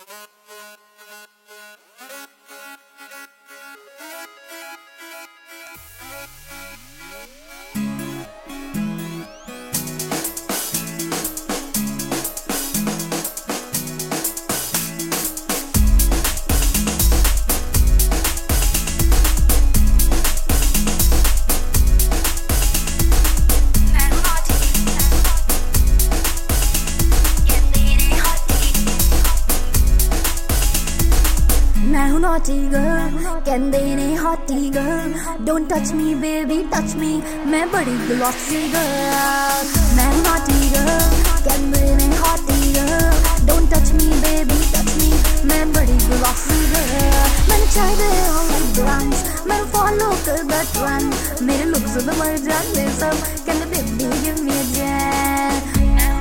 Naughty girl, कहंदे ने haughty girl. Don't touch me baby, touch me, मैं बड़ी glossy girl. मैं naughty girl, कहंदे ने haughty girl. Don't touch me baby, touch me, मैं बड़ी glossy girl. मैंने चाहिए only brands, मैं follow कर the trend. मेरे looks पे मर जाते सब, कहंदे baby give me a chance.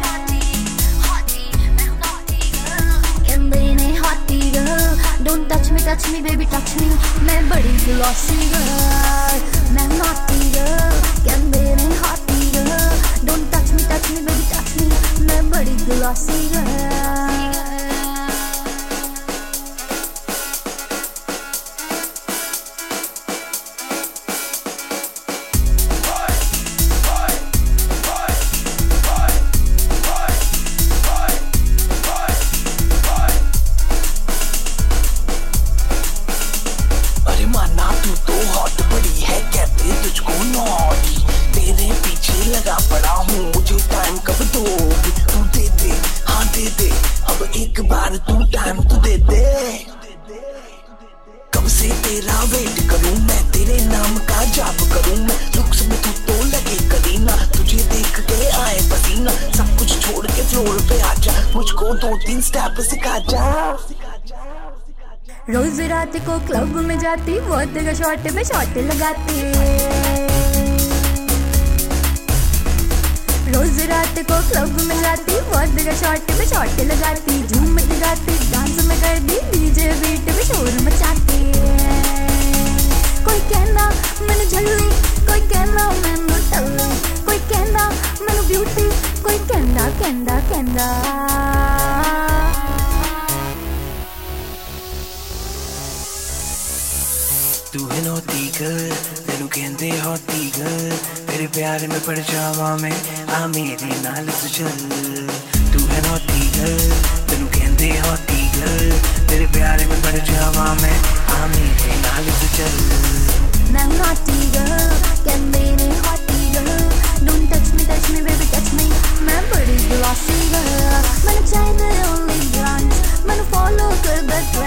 Don't touch me, baby, touch me. मैं बड़ी glossy girl. मैं naughty girl, कहंदे ने haughty girl. Don't touch me, baby, touch me. मैं बड़ी glossy girl. लगा पड़ा हूँ मुझे टाइम कब दोगी तू दे दे हाँ दे दे अब एक बार तू टाइम तो दे दे कब से तेरा वेट करूँ मैं तेरे नाम का जाप करूँ मैं लुक्स में तू तो लगे करीना तुझे देख के आए पसीना सब कुछ छोड़ के फ्लोर पे आजा मुझको 2-3 स्टेप सिखा जा रोज रात को क्लब में जाती बहुत का शॉट पे शॉट लगाती रोज रात को क्लब में जाती बहुत का शॉट पे शॉट लगाती झूम के गाती डांस में कर दी डीजे बीट पे शोर मचाती कोई कहना मैंने झल्ली कोई कहना मैंने टल्ली कोई कहना मैंने ब्यूटी कोई कहना कहना कहना तू है naughty girl, तेनू कहंदे haughty girl, तेरे प्यार में पड़ जावा मैं आ मेरे नाल तू चल तू है naughty girl, तेनू कहंदे haughty girl, तेरे प्यार में पड़ जावा मैं आ मेरे नाल तू चल मैं naughty girl, कहंदे ने haughty girl, don't touch me baby touch me, मैं बड़ी glossy girl, मैंने चाहिए only brands, मैंने follow कर the trend